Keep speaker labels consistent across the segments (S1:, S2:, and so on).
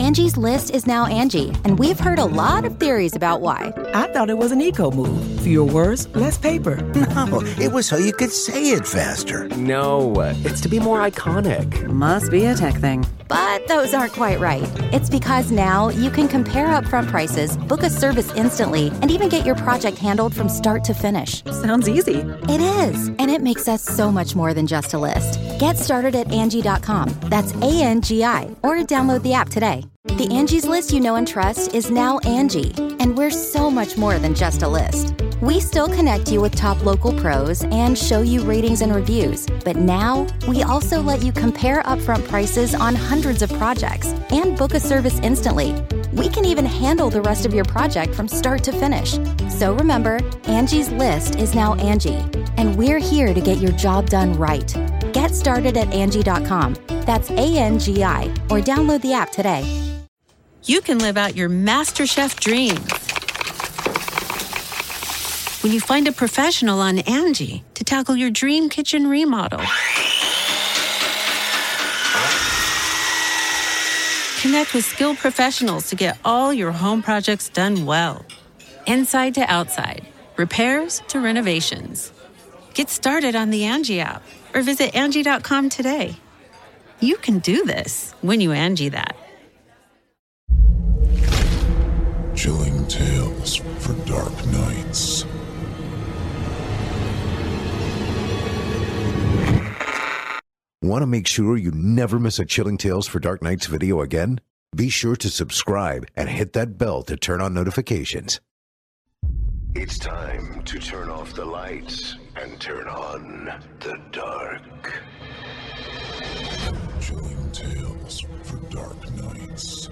S1: Angie's List is now Angie, and we've heard a lot of theories about why.
S2: I thought it was an eco move. Fewer words, less paper.
S3: No, it was so you could say it faster.
S4: No, it's to be more iconic.
S5: Must be a tech thing.
S1: But those aren't quite right. It's because now you can compare upfront prices, book a service instantly, and even get your project handled from start to finish.
S5: Sounds easy.
S1: It is, and it makes us so much more than just a list. Get started at Angie.com. That's ANGI, or download the app today. The Angie's List you know and trust is now Angie, and we're so much more than just a list. We still connect you with top local pros and show you ratings and reviews, but now we also let you compare upfront prices on hundreds of projects and book a service instantly. We can even handle the rest of your project from start to finish. So remember, Angie's List is now Angie, and we're here to get your job done right. Get started at Angie.com. That's ANGI, or download the app today.
S6: You can live out your MasterChef dreams when you find a professional on Angie to tackle your dream kitchen remodel. Connect with skilled professionals to get all your home projects done well. Inside to outside, repairs to renovations. Get started on the Angie app or visit Angie.com today. You can do this when you Angie that.
S7: Chilling tales for dark nights.
S3: Want to make sure you never miss a Chilling Tales for Dark Nights video again? Be sure to subscribe and hit that bell to turn on notifications. It's time to turn off the lights and turn on the dark.
S7: Chilling tales for dark nights.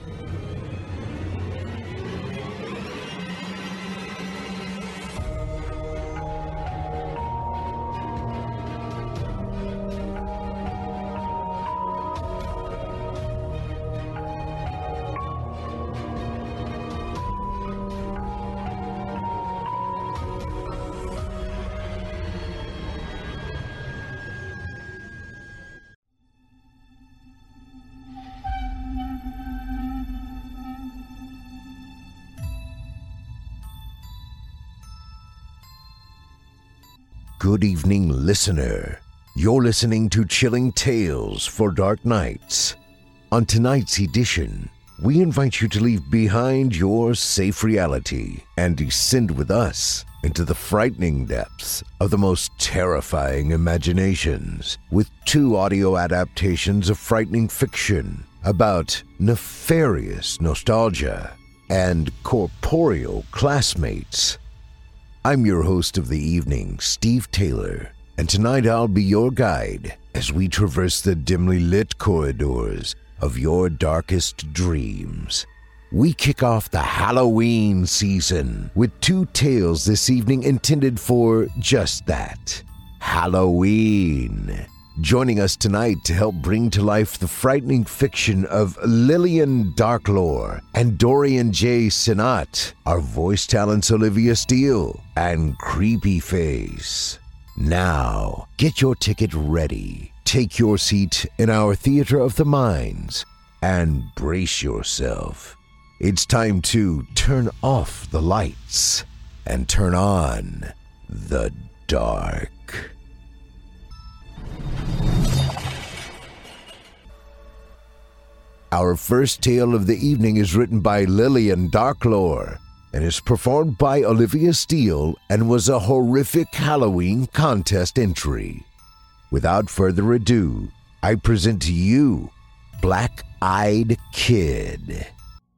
S3: Good evening, listener. You're listening to Chilling Tales for Dark Nights. On tonight's edition, we invite you to leave behind your safe reality and descend with us into the frightening depths of the most terrifying imaginations with 2 audio adaptations of frightening fiction about nefarious nostalgia and corporeal classmates. I'm your host of the evening, Steve Taylor, and tonight I'll be your guide as we traverse the dimly lit corridors of your darkest dreams. We kick off the Halloween season with 2 tales this evening intended for just that, Halloween. Joining us tonight to help bring to life the frightening fiction of Lillian Darklore and Dorian J. Sinnott are voice talents Olivia Steele and Creepy Face. Now, get your ticket ready, take your seat in our Theater of the Minds, and brace yourself. It's time to turn off the lights and turn on the dark. Our first tale of the evening is written by Lillian Darklore and is performed by Olivia Steele and was a horrific Halloween contest entry. Without further ado, I present to you Black-Eyed Kid.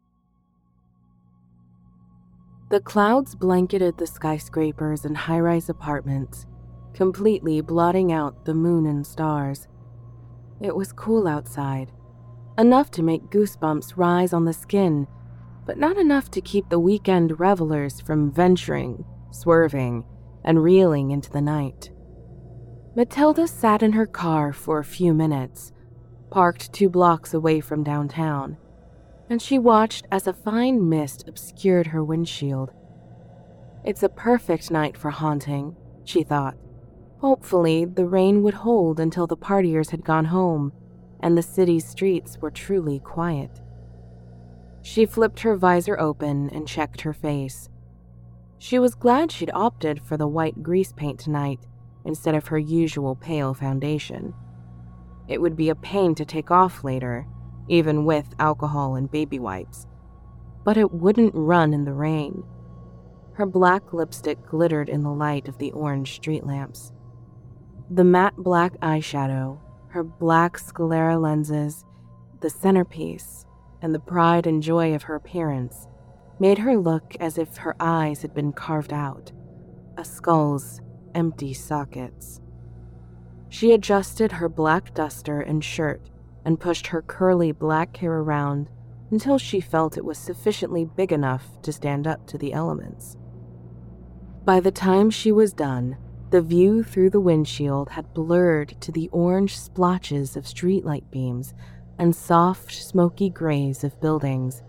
S8: The clouds blanketed the skyscrapers and high-rise apartments, completely blotting out the moon and stars. It was cool outside, enough to make goosebumps rise on the skin, but not enough to keep the weekend revelers from venturing, swerving, and reeling into the night. Matilda sat in her car for a few minutes, parked 2 blocks away from downtown, and she watched as a fine mist obscured her windshield. It's a perfect night for haunting, she thought. Hopefully, the rain would hold until the partiers had gone home and the city's streets were truly quiet. She flipped her visor open and checked her face. She was glad she'd opted for the white grease paint tonight instead of her usual pale foundation. It would be a pain to take off later, even with alcohol and baby wipes, but it wouldn't run in the rain. Her black lipstick glittered in the light of the orange street lamps. The matte black eyeshadow, her black sclera lenses, the centerpiece, and the pride and joy of her appearance made her look as if her eyes had been carved out, a skull's empty sockets. She adjusted her black duster and shirt and pushed her curly black hair around until she felt it was sufficiently big enough to stand up to the elements. By the time she was done, the view through the windshield had blurred to the orange splotches of streetlight beams and soft, smoky grays of buildings.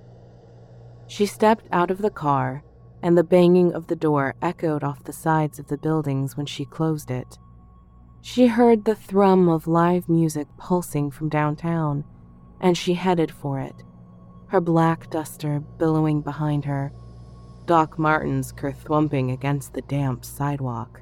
S8: She stepped out of the car, and the banging of the door echoed off the sides of the buildings when she closed it. She heard the thrum of live music pulsing from downtown, and she headed for it, her black duster billowing behind her, Doc Martens kerthwumping against the damp sidewalk.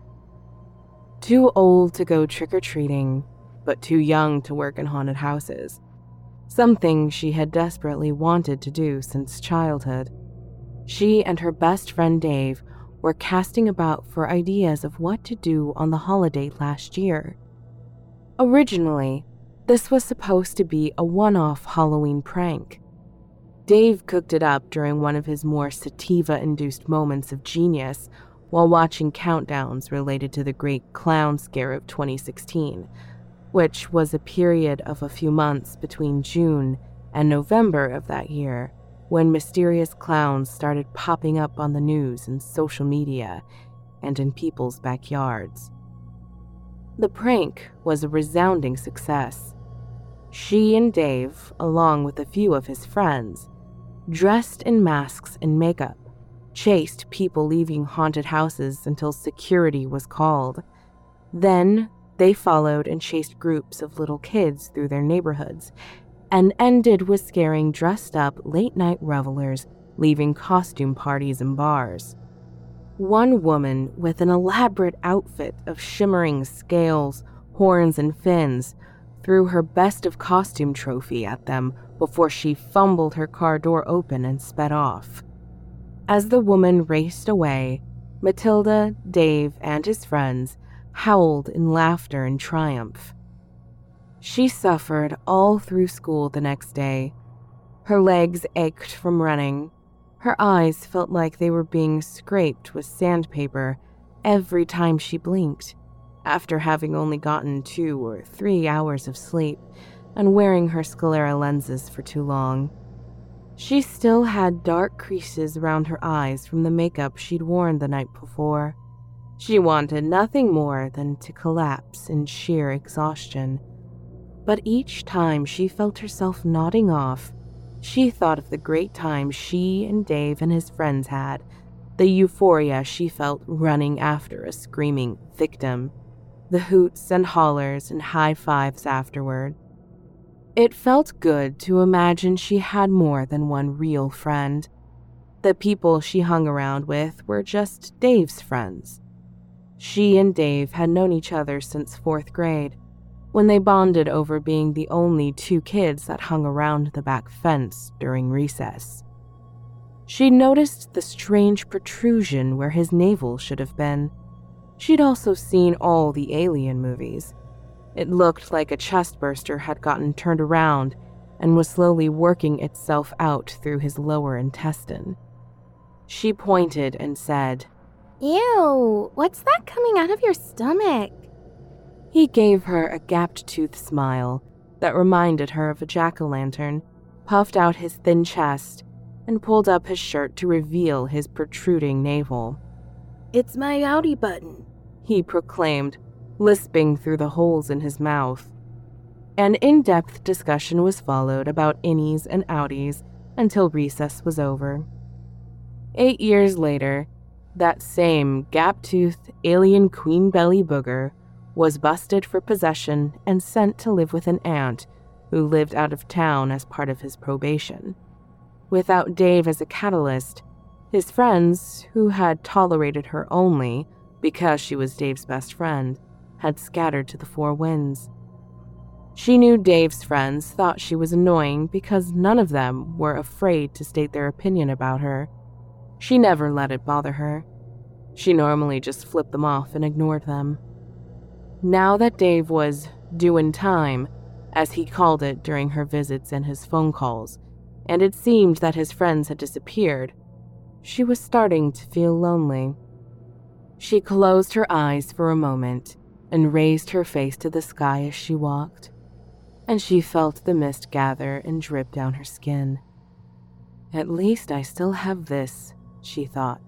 S8: Too old to go trick-or-treating, but too young to work in haunted houses. Something she had desperately wanted to do since childhood. She and her best friend Dave were casting about for ideas of what to do on the holiday last year. Originally, this was supposed to be a one-off Halloween prank. Dave cooked it up during one of his more sativa-induced moments of genius while watching countdowns related to the Great Clown Scare of 2016, which was a period of a few months between June and November of that year, when mysterious clowns started popping up on the news and social media and in people's backyards. The prank was a resounding success. She and Dave, along with a few of his friends, dressed in masks and makeup, chased people leaving haunted houses until security was called. Then they followed and chased groups of little kids through their neighborhoods, and ended with scaring dressed-up late-night revelers leaving costume parties and bars. One woman with an elaborate outfit of shimmering scales, horns, and fins threw her best of costume trophy at them before she fumbled her car door open and sped off. As the woman raced away, Matilda, Dave, and his friends howled in laughter and triumph. She suffered all through school the next day. Her legs ached from running. Her eyes felt like they were being scraped with sandpaper every time she blinked, after having only gotten 2 or 3 hours of sleep and wearing her sclera lenses for too long. She still had dark creases around her eyes from the makeup she'd worn the night before. She wanted nothing more than to collapse in sheer exhaustion. But each time she felt herself nodding off, she thought of the great time she and Dave and his friends had, the euphoria she felt running after a screaming victim, the hoots and hollers and high fives afterward. It felt good to imagine she had more than one real friend. The people she hung around with were just Dave's friends. She and Dave had known each other since 4th grade, when they bonded over being the only 2 kids that hung around the back fence during recess. She noticed the strange protrusion where his navel should have been. She'd also seen all the Alien movies. It looked like a chestburster had gotten turned around and was slowly working itself out through his lower intestine. She pointed and said,
S5: "Ew, what's that coming out of your stomach?"
S8: He gave her a gapped-toothed smile that reminded her of a jack-o'-lantern, puffed out his thin chest, and pulled up his shirt to reveal his protruding navel.
S5: "It's my outie button,"
S8: he proclaimed, lisping through the holes in his mouth. An in-depth discussion was followed about innies and outies until recess was over. 8 years later, that same gap-toothed alien queen belly booger was busted for possession and sent to live with an aunt who lived out of town as part of his probation. Without Dave as a catalyst, his friends, who had tolerated her only because she was Dave's best friend, had scattered to the four winds. She knew Dave's friends thought she was annoying because none of them were afraid to state their opinion about her. She never let it bother her. She normally just flipped them off and ignored them. Now that Dave was doing time, as he called it during her visits and his phone calls, and it seemed that his friends had disappeared, she was starting to feel lonely. She closed her eyes for a moment and raised her face to the sky as she walked, and she felt the mist gather and drip down her skin. At least I still have this, she thought.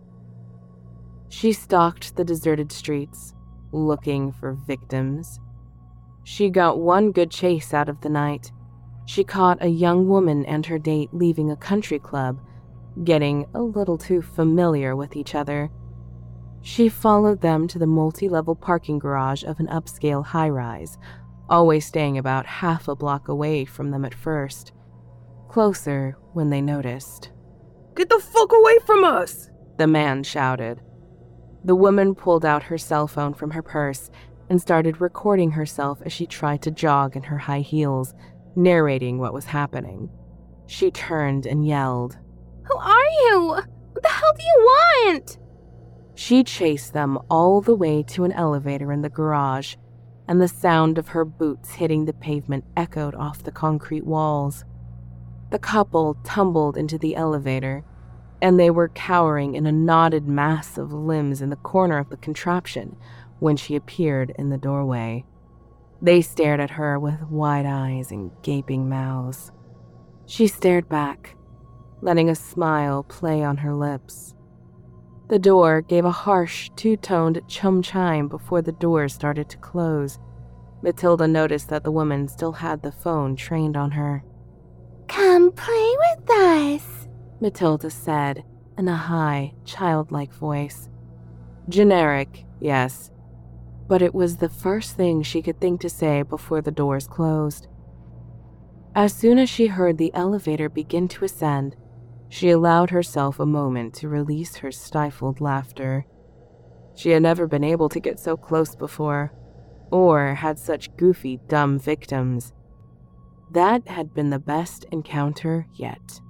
S8: She stalked the deserted streets, looking for victims. She got one good chase out of the night. She caught a young woman and her date leaving a country club, getting a little too familiar with each other. She followed them to the multi-level parking garage of an upscale high-rise, always staying about half a block away from them at first. Closer when they noticed.
S2: Get the fuck away from us!
S8: The man shouted. The woman pulled out her cell phone from her purse and started recording herself as she tried to jog in her high heels, narrating what was happening. She turned and yelled,
S5: Who are you? What the hell do you want?
S8: She chased them all the way to an elevator in the garage, and the sound of her boots hitting the pavement echoed off the concrete walls. The couple tumbled into the elevator, and they were cowering in a knotted mass of limbs in the corner of the contraption when she appeared in the doorway. They stared at her with wide eyes and gaping mouths. She stared back, letting a smile play on her lips. The door gave a harsh, two-toned chum chime before the door started to close. Matilda noticed that the woman still had the phone trained on her.
S5: Come play with us,
S8: Matilda said in a high, childlike voice. Generic, yes, but it was the first thing she could think to say before the doors closed. As soon as she heard the elevator begin to ascend, she allowed herself a moment to release her stifled laughter. She had never been able to get so close before, or had such goofy, dumb victims. That had been the best encounter yet.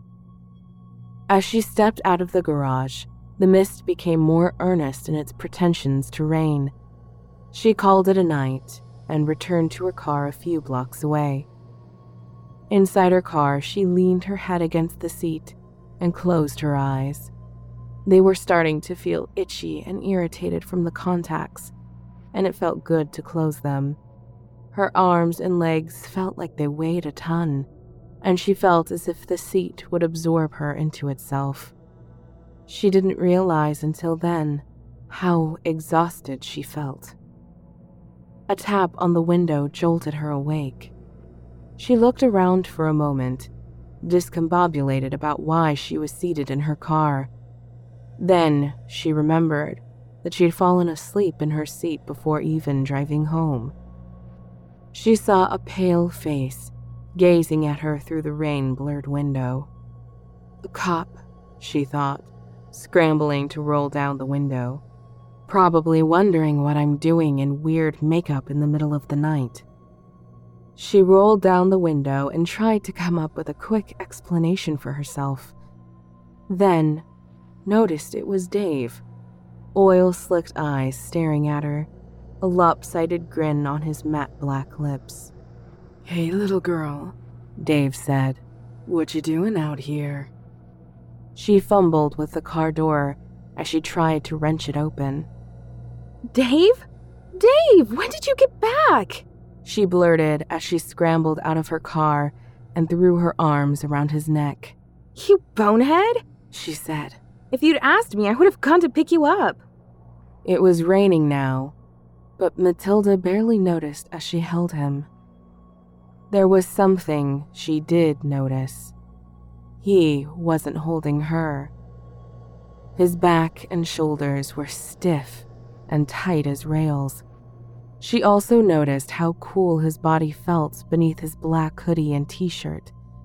S8: As she stepped out of the garage, the mist became more earnest in its pretensions to rain. She called it a night and returned to her car a few blocks away. Inside her car, she leaned her head against the seat and closed her eyes. They were starting to feel itchy and irritated from the contacts, and it felt good to close them. Her arms and legs felt like they weighed a ton, and she felt as if the seat would absorb her into itself. She didn't realize until then how exhausted she felt. A tap on the window jolted her awake. She looked around for a moment, discombobulated about why she was seated in her car. Then she remembered that she had fallen asleep in her seat before even driving home. She saw a pale face gazing at her through the rain-blurred window. A cop, she thought, scrambling to roll down the window, probably wondering what I'm doing in weird makeup in the middle of the night. She rolled down the window and tried to come up with a quick explanation for herself. Then noticed it was Dave, oil-slicked eyes staring at her, a lopsided grin on his matte black lips.
S2: Hey, little girl, Dave said. What you doing out here?
S8: She fumbled with the car door as she tried to wrench it open.
S5: Dave? Dave, when did you get back?
S8: She blurted as she scrambled out of her car and threw her arms around his neck.
S5: You bonehead,
S8: she said.
S5: If you'd asked me, I would have gone to pick you up.
S8: It was raining now, but Matilda barely noticed as she held him. There was something she did notice. He wasn't holding her. His back and shoulders were stiff and tight as rails. She also noticed how cool his body felt beneath his black hoodie and t-shirt,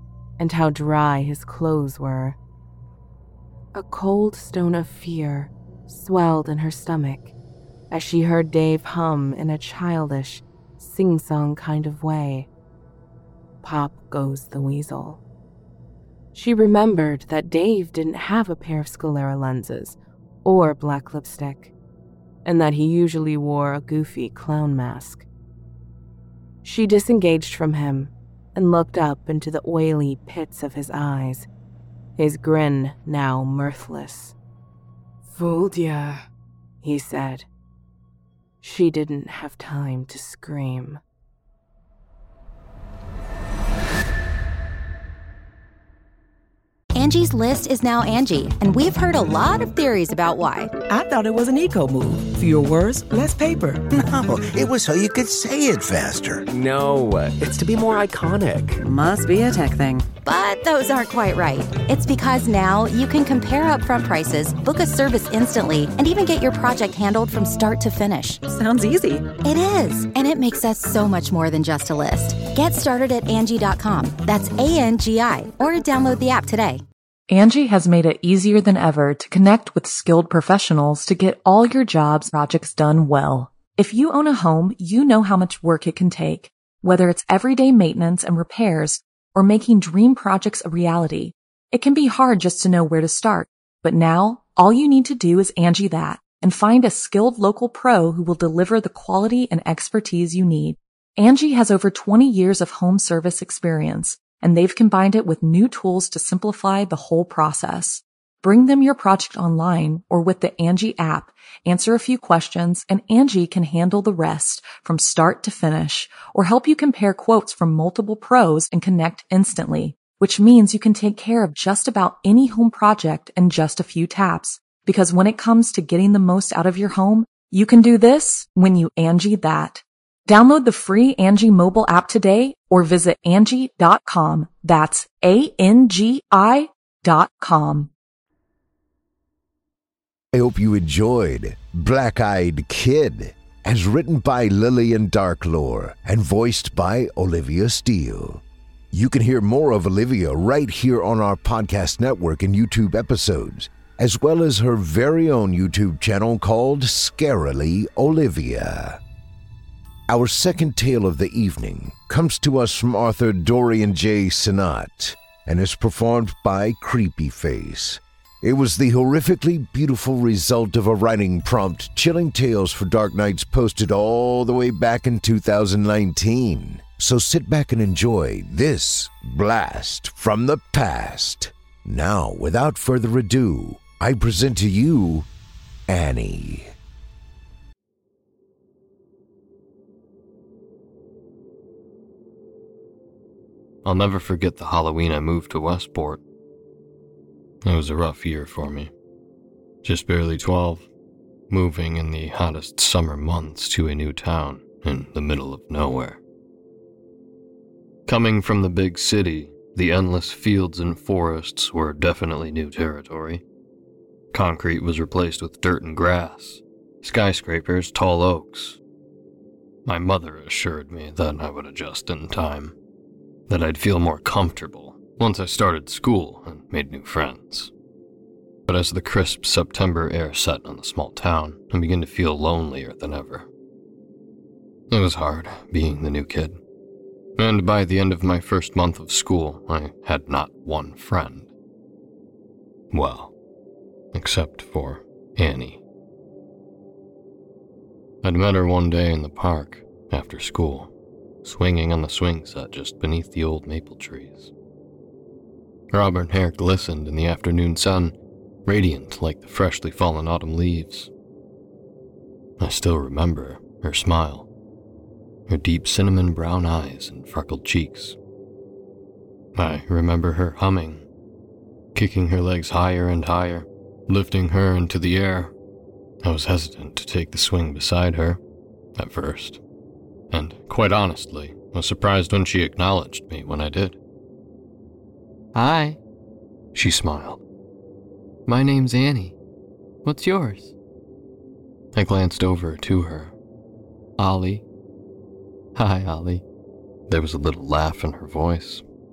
S8: and how dry his clothes were. A cold stone of fear swelled in her stomach as she heard Dave hum in a childish, sing-song kind of way. Pop Goes the Weasel. She remembered that Dave didn't have a pair of sclera lenses or black lipstick, and that he usually wore a goofy clown mask. She disengaged from him and looked up into the oily pits of his eyes, his grin now mirthless.
S2: Fooled ya,
S8: he said. She didn't have time to scream.
S1: Angie's List is now Angie, and we've heard a lot of theories about why.
S9: I thought it was an eco move. Fewer words, less paper.
S7: No, it was so you could say it faster.
S4: No, it's to be more iconic.
S5: Must be a tech thing.
S1: But those aren't quite right. It's because now you can compare upfront prices, book a service instantly, and even get your project handled from start to finish.
S5: Sounds easy.
S1: It is, and it makes us so much more than just a list. Get started at Angie.com. That's ANGI, or download the app today.
S10: Angie has made it easier than ever to connect with skilled professionals to get all your jobs projects done well. If you own a home, you know how much work it can take, whether it's everyday maintenance and repairs or making dream projects a reality. It can be hard just to know where to start, but now all you need to do is Angie that and find a skilled local pro who will deliver the quality and expertise you need. Angie has over 20 years of home service experience, and they've combined it with new tools to simplify the whole process. Bring them your project online or with the Angie app, answer a few questions, and Angie can handle the rest from start to finish, or help you compare quotes from multiple pros and connect instantly, which means you can take care of just about any home project in just a few taps. Because when it comes to getting the most out of your home, you can do this when you Angie that. Download the free Angie mobile app today or visit Angie.com. That's ANGI.com.
S3: I hope you enjoyed Black-Eyed Kid, as written by Lillian Darklore and voiced by Olivia Steele. You can hear more of Olivia right here on our podcast network and YouTube episodes, as well as her very own YouTube channel called Scarily Olivia. Our second tale of the evening comes to us from author Dorian J. Sinnott and is performed by Creepyface. It was the horrifically beautiful result of a writing prompt Chilling Tales for Dark Nights posted all the way back in 2019. So sit back and enjoy this blast from the past. Now, without further ado, I present to you Annie.
S11: I'll never forget the Halloween I moved to Westport. It was a rough year for me. Just barely 12, moving in the hottest summer months to a new town in the middle of nowhere. Coming from the big city, the endless fields and forests were definitely new territory. Concrete was replaced with dirt and grass, skyscrapers, tall oaks. My mother assured me that I would adjust in time, that I'd feel more comfortable once I started school and made new friends. But as the crisp September air set on the small town, I began to feel lonelier than ever. It was hard being the new kid, and by the end of my first month of school, I had not one friend. Well, except for Annie. I'd met her one day in the park after school, swinging on the swing set just beneath the old maple trees. Her auburn hair glistened in the afternoon sun, radiant like the freshly fallen autumn leaves. I still remember her smile, her deep cinnamon brown eyes and freckled cheeks. I remember her humming, kicking her legs higher and higher, lifting her into the air. I was hesitant to take the swing beside her, at first, and quite honestly, was surprised when she acknowledged me when I did.
S12: Hi,
S11: she smiled.
S12: My name's Annie. What's yours?
S11: I glanced over to her.
S12: Ollie. Hi, Ollie.
S11: There was a little laugh in her voice.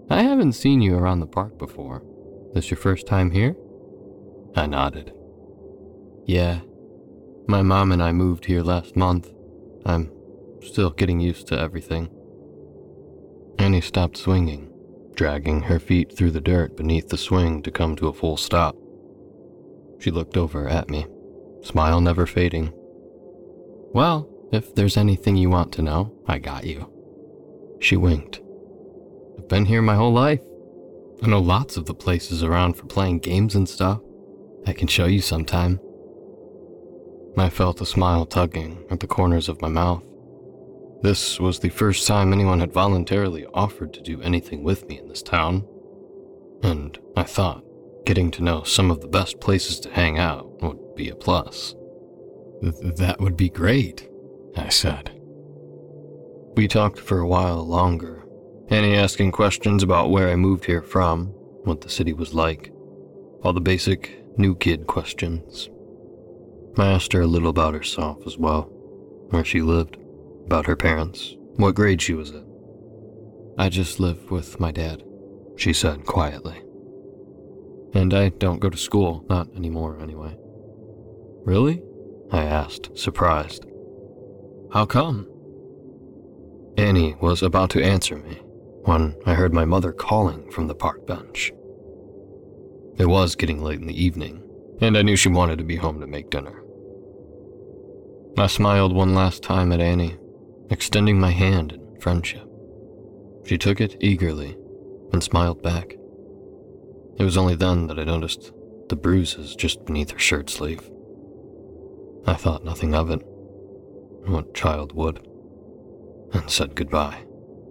S12: I haven't seen you around the park before. This your first time here? I nodded. Yeah. My mom and I moved here last month. I'm still getting used to everything. Annie stopped swinging, dragging her feet through the dirt beneath the swing to come to a full stop. She looked over at me, smile never fading. Well, if there's anything you want to know, I got you. She winked. I've been here my whole life. I know lots of the places around for playing games and stuff. I can show you sometime. I felt a smile tugging at the corners of my mouth. This was the first time anyone had voluntarily offered to do anything with me in this town. And I thought getting to know some of the best places to hang out would be a plus. That would be great, I said. We talked for a while longer, Annie asking questions about where I moved here from, what the city was like, all the basic new kid questions. I asked her a little about herself as well, where she lived, about her parents, what grade she was in. I just live with my dad, she said quietly. And I don't go to school, not anymore anyway. Really? I asked, surprised. How come? Annie was about to answer me when I heard my mother calling from the park bench. It was getting late in the evening, and I knew she wanted to be home to make dinner. I smiled one last time at Annie, extending my hand in friendship. She took it eagerly and smiled back. It was only then that I noticed the bruises just beneath her shirt sleeve. I thought nothing of it, what child would, and said goodbye.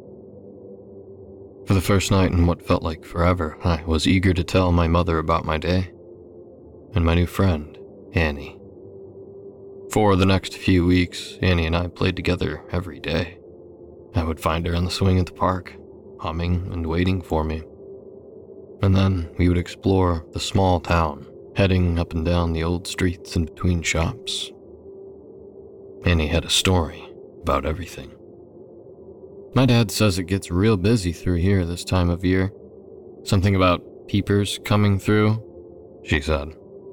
S12: For the first night in what felt like forever, I was eager to tell my mother about my day and my new friend, Annie. For the next few weeks, Annie and I played together every day. I would find her on the swing at the park, humming and waiting for me. And then we would explore the small town, heading up and down the old streets and between shops. Annie had a story about everything. My dad says it gets real busy through here this time of year. Something about peepers coming through, she said.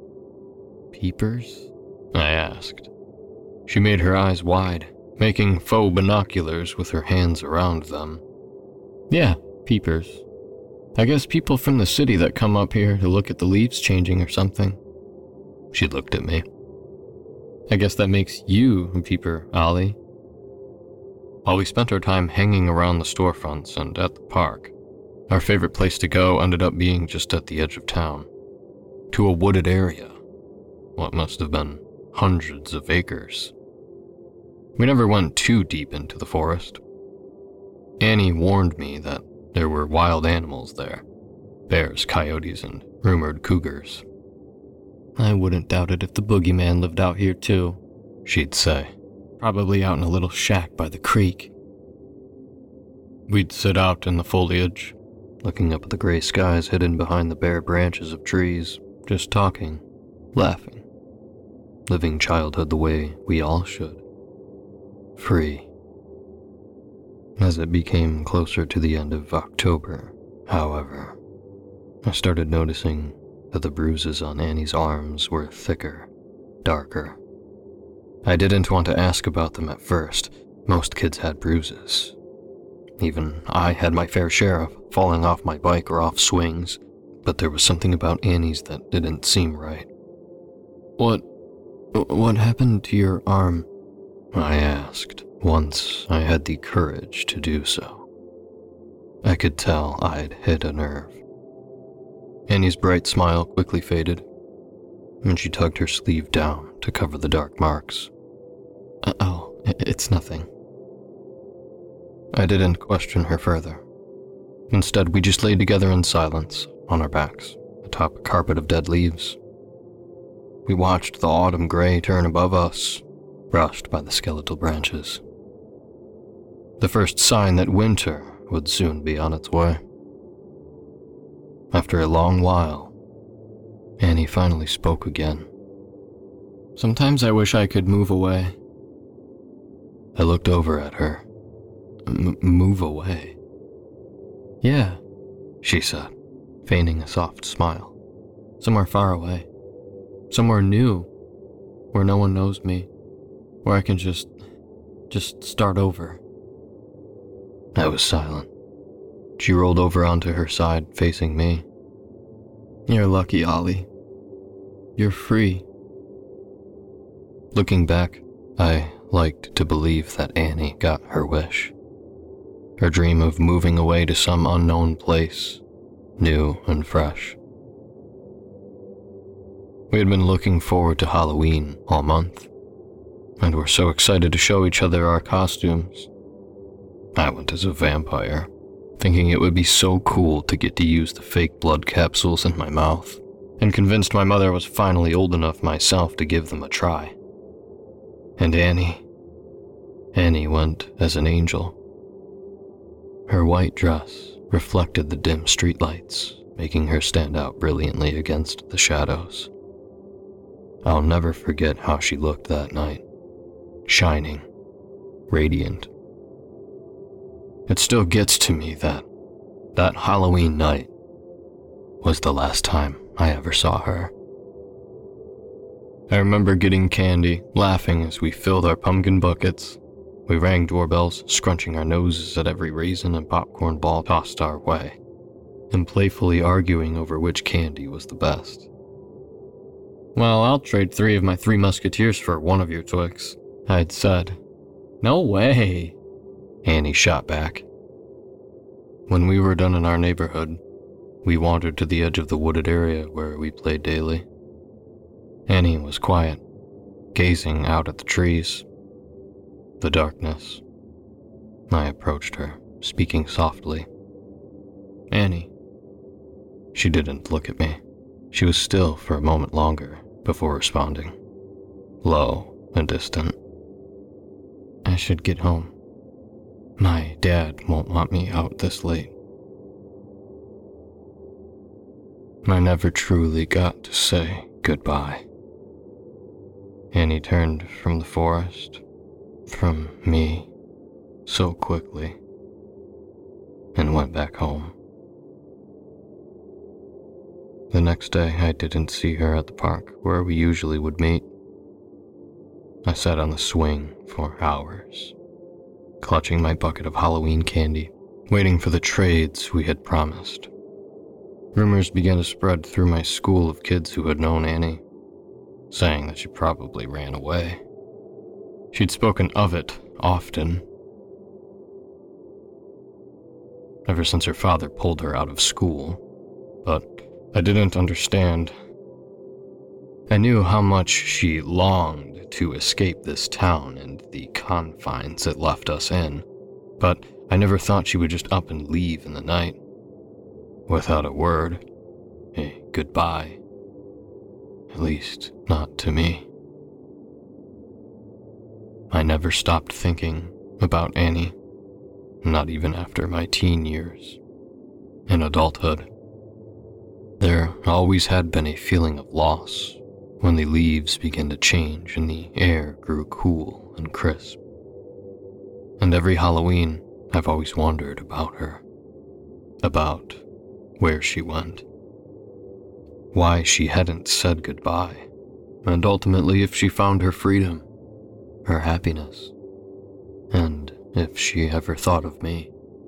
S12: Peepers? I asked. She made her eyes wide, making faux binoculars with her hands around them. Yeah, peepers. I guess people from the city that come up here to look at the leaves changing or something. She looked at me. I guess that makes you a peeper, Ollie. While we spent our time hanging around the storefronts and at the park, our favorite place to go ended up being just at the edge of town, to a wooded area, what must have been hundreds of acres. We never went too deep into the forest. Annie warned me that there were wild animals there, bears, coyotes, and rumored cougars. I wouldn't doubt it if the boogeyman lived out here too, she'd say. Probably out in a little shack by the creek. We'd sit out in the foliage, looking up at the gray skies hidden behind the bare branches of trees, just talking, laughing, living childhood the way we all should. Free. As it became closer to the end of October, however, I started noticing that the bruises on Annie's arms were thicker, darker. I didn't want to ask about them at first. Most kids had bruises. Even I had my fair share of falling off my bike or off swings, but there was something about Annie's that didn't seem right. What happened to your arm? I asked, once I had the courage to do so. I could tell I'd hit a nerve. Annie's bright smile quickly faded, and she tugged her sleeve down to cover the dark marks. Oh, it's nothing. I didn't question her further. Instead, we just lay together in silence, on our backs, atop a carpet of dead leaves. We watched the autumn gray turn above us, brushed by the skeletal branches. The first sign that winter would soon be on its way. After a long while, Annie finally spoke again. Sometimes I wish I could move away. I looked over at her. Move away? Yeah, she said, feigning a soft smile. Somewhere far away. Somewhere new, where no one knows me, where I can just start over. I was silent. She rolled over onto her side, facing me. You're lucky, Ollie. You're free. Looking back, I liked to believe that Annie got her wish. Her dream of moving away to some unknown place, new and fresh. We had been looking forward to Halloween all month, and were so excited to show each other our costumes. I went as a vampire, thinking it would be so cool to get to use the fake blood capsules in my mouth, and convinced my mother I was finally old enough myself to give them a try. And Annie went as an angel. Her white dress reflected the dim streetlights, making her stand out brilliantly against the shadows. I'll never forget how she looked that night, shining, radiant. It still gets to me that Halloween night was the last time I ever saw her. I remember getting candy, laughing as we filled our pumpkin buckets. We rang doorbells, scrunching our noses at every raisin and popcorn ball tossed our way, and playfully arguing over which candy was the best. Well, I'll trade 3 of my 3 Musketeers for one of your Twix, I'd said. No way, Annie shot back. When we were done in our neighborhood, we wandered to the edge of the wooded area where we played daily. Annie was quiet, gazing out at the trees, the darkness. I approached her, speaking softly. Annie. She didn't look at me. She was still for a moment longer before responding, low and distant. I should get home. My dad won't want me out this late. I never truly got to say goodbye. Annie turned from the forest, from me, so quickly, and went back home. The next day, I didn't see her at the park where we usually would meet. I sat on the swing for hours, clutching my bucket of Halloween candy, waiting for the trades we had promised. Rumors began to spread through my school of kids who had known Annie, saying that she probably ran away. She'd spoken of it often, ever since her father pulled her out of school, but I didn't understand. I knew how much she longed to escape this town and the confines it left us in, but I never thought she would just up and leave in the night, without a word, a goodbye. At least, not to me. I never stopped thinking about Annie, not even after my teen years. In adulthood, there always had been a feeling of loss when the leaves began to change and the air grew cool and crisp. And every Halloween, I've always wondered about her, about where she went, why she hadn't said goodbye, and ultimately if she found her freedom, her happiness, and if she ever thought of me.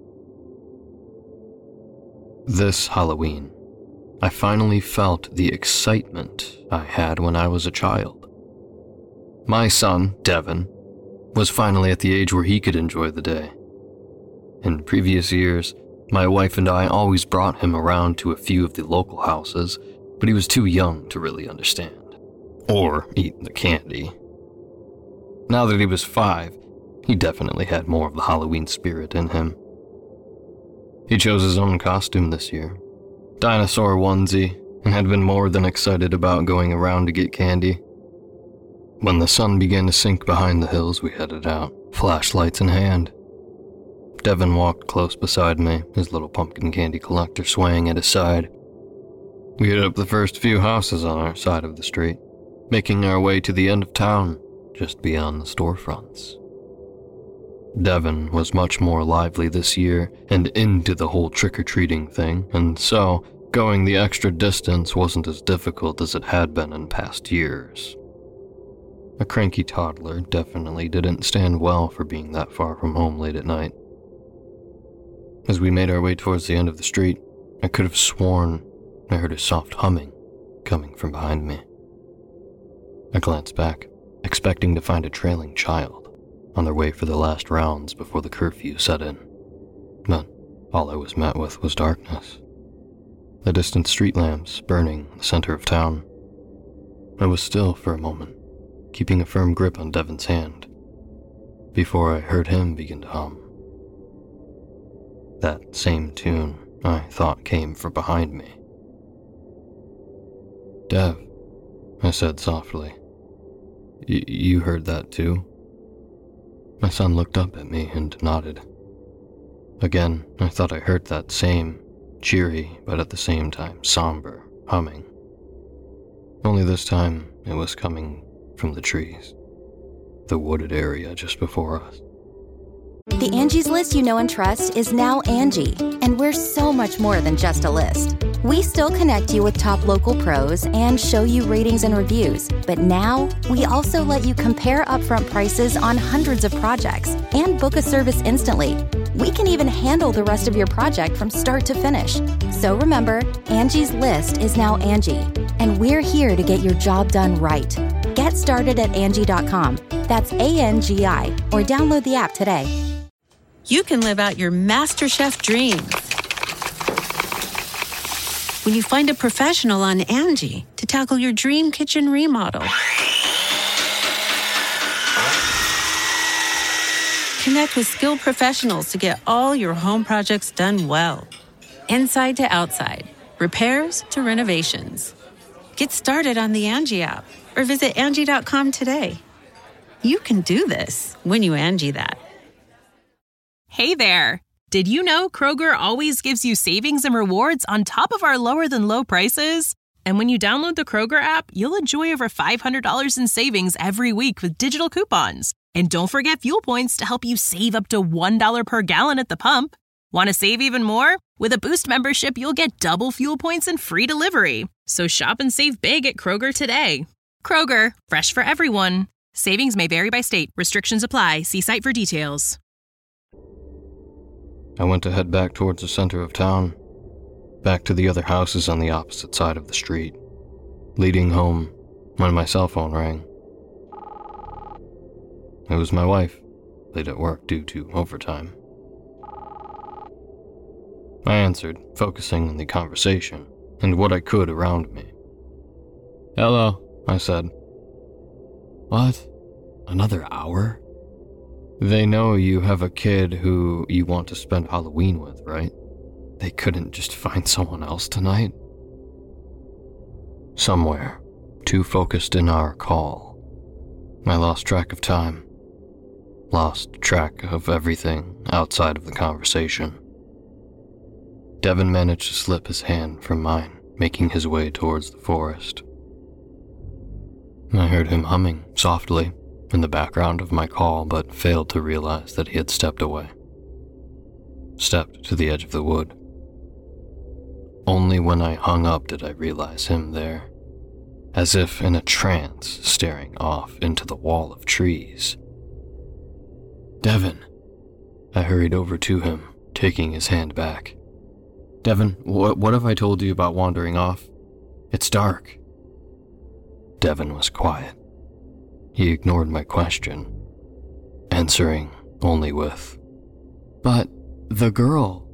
S12: This Halloween, I finally felt the excitement I had when I was a child. My son, Devin, was finally at the age where he could enjoy the day. In previous years, my wife and I always brought him around to a few of the local houses, but he was too young to really understand, or eat the candy. Now that he was 5, he definitely had more of the Halloween spirit in him. He chose his own costume this year, dinosaur onesie, and had been more than excited about going around to get candy. When the sun began to sink behind the hills, we headed out, flashlights in hand. Devin walked close beside me, his little pumpkin candy collector swaying at his side. We hit up the first few houses on our side of the street, making our way to the end of town, just beyond the storefronts.
S11: Devin was much more lively this year and into the whole trick-or-treating thing, and so going the extra distance wasn't as difficult as it had been in past years. A cranky toddler definitely didn't stand well for being that far from home late at night. As we made our way towards the end of the street, I could have sworn I heard a soft humming coming from behind me. I glanced back, expecting to find a trailing child on their way for the last rounds before the curfew set in. But all I was met with was darkness. The distant street lamps burning in the center of town. I was still for a moment, keeping a firm grip on Devin's hand, before I heard him begin to hum. That same tune I thought came from behind me. "Dev," I said softly. You heard that too?" My son looked up at me and nodded. Again, I thought I heard that same, cheery but at the same time somber, humming. Only this time it was coming from the trees, the wooded area just before us.
S1: The Angie's List you know and trust is now Angie, and we're so much more than just a list. We still connect you with top local pros and show you ratings and reviews, but now we also let you compare upfront prices on hundreds of projects and book a service instantly. We can even handle the rest of your project from start to finish. So remember, Angie's List is now Angie, and we're here to get your job done right. Get started at Angie.com. That's ANGI, or download the app today.
S6: You can live out your MasterChef dreams when you find a professional on Angie to tackle your dream kitchen remodel. Connect with skilled professionals to get all your home projects done well. Inside to outside, repairs to renovations. Get started on the Angie app or visit Angie.com today. You can do this when you Angie that.
S13: Hey there! Did you know Kroger always gives you savings and rewards on top of our lower-than-low prices? And when you download the Kroger app, you'll enjoy over $500 in savings every week with digital coupons. And don't forget fuel points to help you save up to $1 per gallon at the pump. Want to save even more? With a Boost membership, you'll get double fuel points and free delivery. So shop and save big at Kroger today. Kroger, fresh for everyone. Savings may vary by state. Restrictions apply. See site for details.
S11: I went to head back towards the center of town, back to the other houses on the opposite side of the street, leading home when my cell phone rang. It was my wife, late at work due to overtime. I answered, focusing on the conversation and what I could around me. "Hello," I said. "What? Another hour? They know you have a kid who you want to spend Halloween with, right? They couldn't just find someone else tonight?" Somewhere, too focused in our call, I lost track of time. Lost track of everything outside of the conversation. Devin managed to slip his hand from mine, making his way towards the forest. I heard him humming softly in the background of my call, but failed to realize that he had stepped away. Stepped to the edge of the wood. Only when I hung up did I realize him there, as if in a trance, staring off into the wall of trees. "Devin!" I hurried over to him, taking his hand back. "Devin, what have I told you about wandering off? It's dark." Devin was quiet. He ignored my question, answering only with, "But the girl."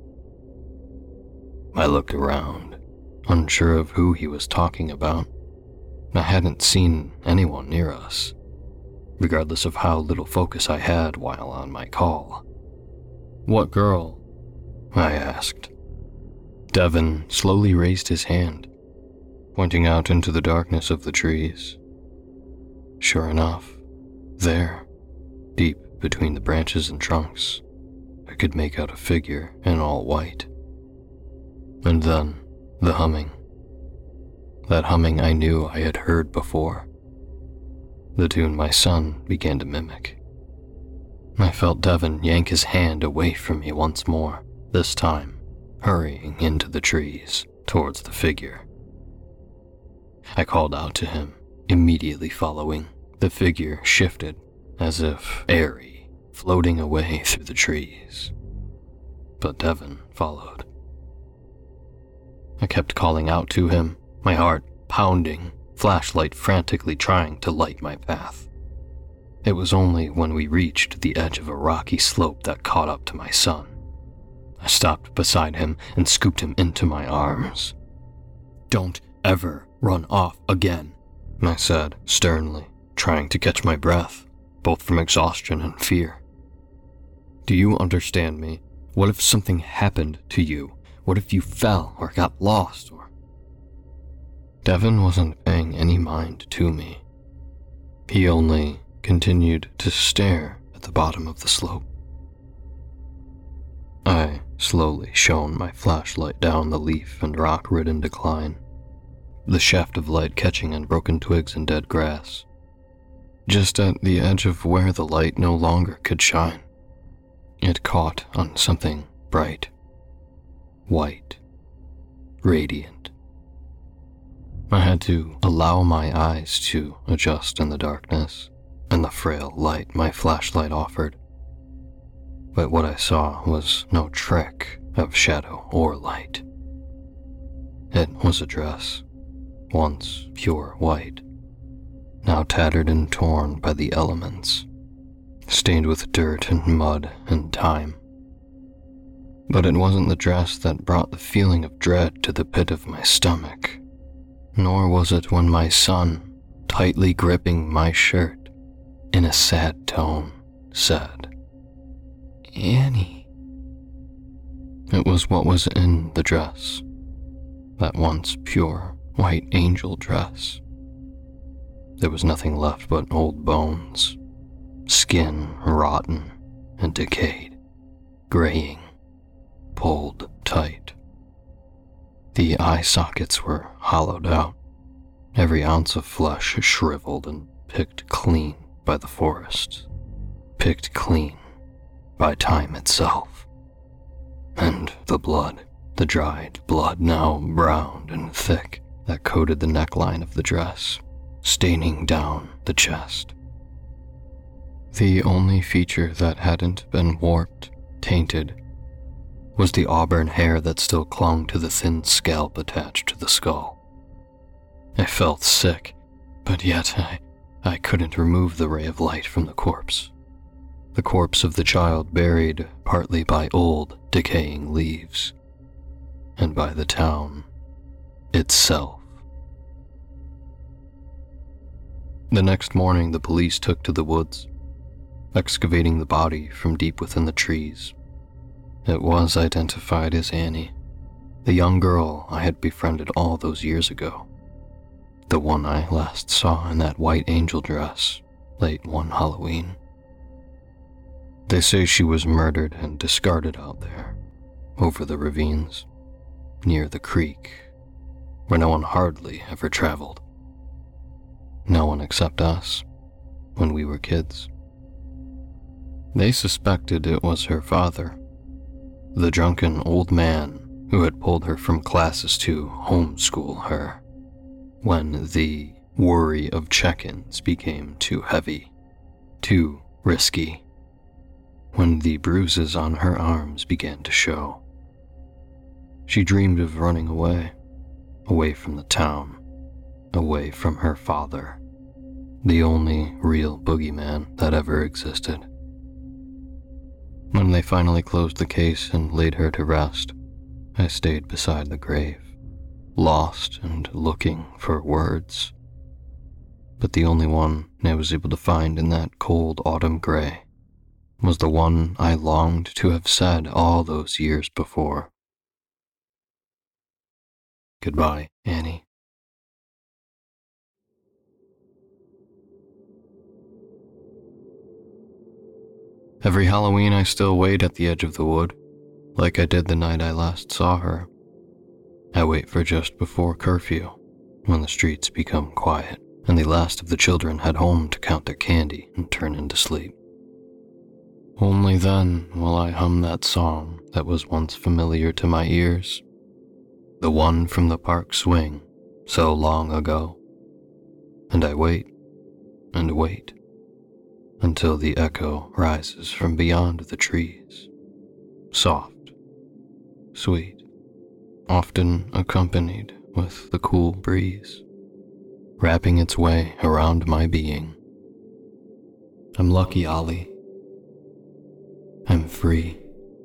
S11: I looked around, unsure of who he was talking about. I hadn't seen anyone near us, regardless of how little focus I had while on my call. "What girl?" I asked. Devin slowly raised his hand, pointing out into the darkness of the trees. Sure enough, there, deep between the branches and trunks, I could make out a figure in all white. And then, the humming. That humming I knew I had heard before. The tune my son began to mimic. I felt Devin yank his hand away from me once more, this time hurrying into the trees towards the figure. I called out to him, immediately following. The figure shifted, as if airy, floating away through the trees. But Devin followed. I kept calling out to him, my heart pounding, flashlight frantically trying to light my path. It was only when we reached the edge of a rocky slope that caught up to my son. I stopped beside him and scooped him into my arms. "Don't ever run off again," I said sternly, trying to catch my breath, both from exhaustion and fear. "Do you understand me? What if something happened to you? What if you fell or got lost or..." Devin wasn't paying any mind to me. He only continued to stare at the bottom of the slope. I slowly shone my flashlight down the leaf and rock-ridden decline, the shaft of light catching on broken twigs and dead grass. Just at the edge of where the light no longer could shine, it caught on something bright, white, radiant. I had to allow my eyes to adjust in the darkness and the frail light my flashlight offered. But what I saw was no trick of shadow or light. It was a dress, once pure white, now tattered and torn by the elements, stained with dirt and mud and time. But it wasn't the dress that brought the feeling of dread to the pit of my stomach, nor was it when my son, tightly gripping my shirt, in a sad tone, said, "Annie." It was what was in the dress, that once pure white angel dress. There was nothing left but old bones, skin rotten and decayed, graying, pulled tight. The eye sockets were hollowed out, every ounce of flesh shriveled and picked clean by the forest, picked clean by time itself. And the blood, the dried blood now browned and thick, that coated the neckline of the dress, staining down the chest. The only feature that hadn't been warped, tainted, was the auburn hair that still clung to the thin scalp attached to the skull. I felt sick, but yet I couldn't remove the ray of light from the corpse of the child buried partly by old, decaying leaves, and by the town itself. The next morning, the police took to the woods, excavating the body from deep within the trees. It was identified as Annie, the young girl I had befriended all those years ago, the one I last saw in that white angel dress late one Halloween. They say she was murdered and discarded out there, over the ravines, near the creek, where no one hardly ever traveled. No one except us, when we were kids. They suspected it was her father, the drunken old man who had pulled her from classes to homeschool her, when the worry of check-ins became too heavy, too risky, when the bruises on her arms began to show. She dreamed of running away, away from the town, away from her father, the only real boogeyman that ever existed. When they finally closed the case and laid her to rest, I stayed beside the grave, lost and looking for words. But the only one I was able to find in that cold autumn gray was the one I longed to have said all those years before. Goodbye, Annie. Every Halloween I still wait at the edge of the wood, like I did the night I last saw her. I wait for just before curfew, when the streets become quiet and the last of the children head home to count their candy and turn into sleep. Only then will I hum that song that was once familiar to my ears, the one from the park swing so long ago. And I wait and wait until the echo rises from beyond the trees, soft, sweet, often accompanied with the cool breeze, wrapping its way around my being. I'm lucky, Ollie. I'm free.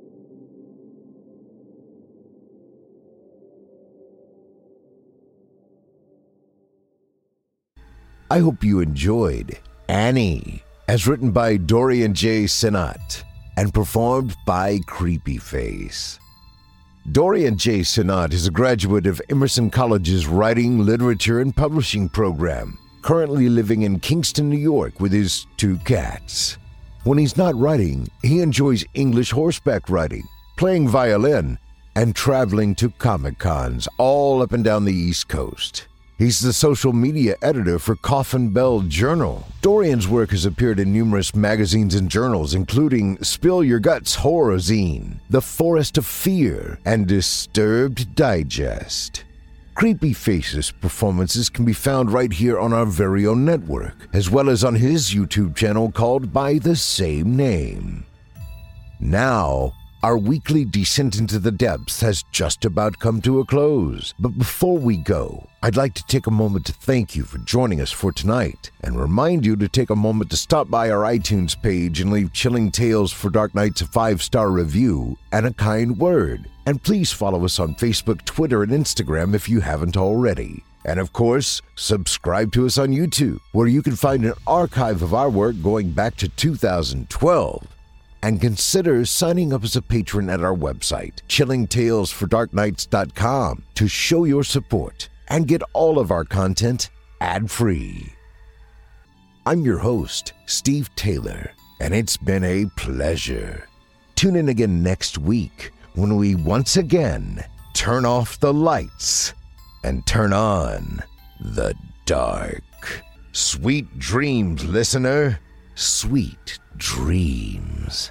S3: I hope you enjoyed Annie, as written by Dorian J. Sinnott and performed by Creepyface. Dorian J. Sinnott is a graduate of Emerson College's Writing, Literature, and Publishing program, currently living in Kingston, New York with his 2 cats. When he's not writing, he enjoys English horseback riding, playing violin, and traveling to Comic-Cons all up and down the East Coast. He's the social media editor for Coffin Bell Journal. Dorian's work has appeared in numerous magazines and journals, including Spill Your Guts Horror-Zine, The Forest of Fear, and Disturbed Digest. Creepyface's performances can be found right here on our very own network, as well as on his YouTube channel called by the same name. Now, our weekly descent into the depths has just about come to a close. But before we go, I'd like to take a moment to thank you for joining us for tonight and remind you to take a moment to stop by our iTunes page and leave Chilling Tales for Dark Nights a 5-star review and a kind word. And please follow us on Facebook, Twitter, and Instagram if you haven't already. And of course, subscribe to us on YouTube, where you can find an archive of our work going back to 2012. And consider signing up as a patron at our website, chillingtalesfordarknights.com, to show your support and get all of our content ad-free. I'm your host, Steve Taylor, and it's been a pleasure. Tune in again next week when we once again turn off the lights and turn on the dark. Sweet dreams, listener. Sweet dreams.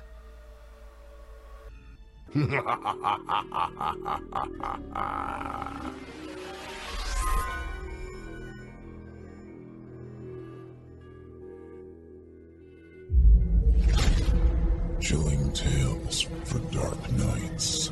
S7: Chilling Tales for Dark Nights.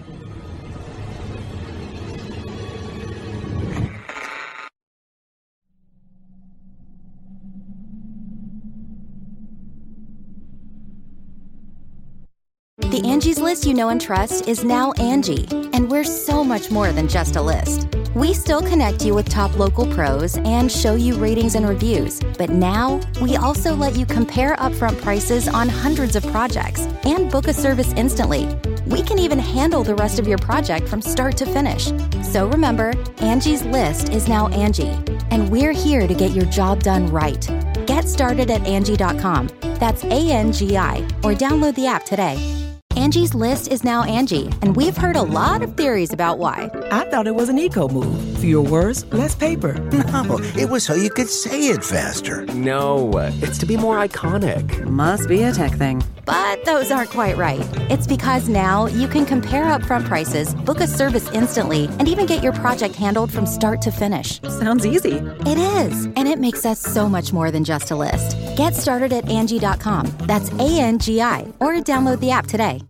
S1: The Angie's List you know and trust is now Angie, and we're so much more than just a list. We still connect you with top local pros and show you ratings and reviews, but now we also let you compare upfront prices on hundreds of projects and book a service instantly. We can even handle the rest of your project from start to finish. So remember, Angie's List is now Angie, and we're here to get your job done right. Get started at Angie.com. That's ANGI, or download the app today. Angie's List is now Angie, and we've heard a lot of theories about why.
S9: I thought it was an eco move. Fewer words, less paper.
S14: No, it was so you could say it faster.
S4: No, it's to be more iconic.
S8: Must be a tech thing.
S1: But those aren't quite right. It's because now you can compare upfront prices, book a service instantly, and even get your project handled from start to finish.
S5: Sounds easy.
S1: It is, and it makes us so much more than just a list. Get started at Angie.com. That's ANGI, or download the app today.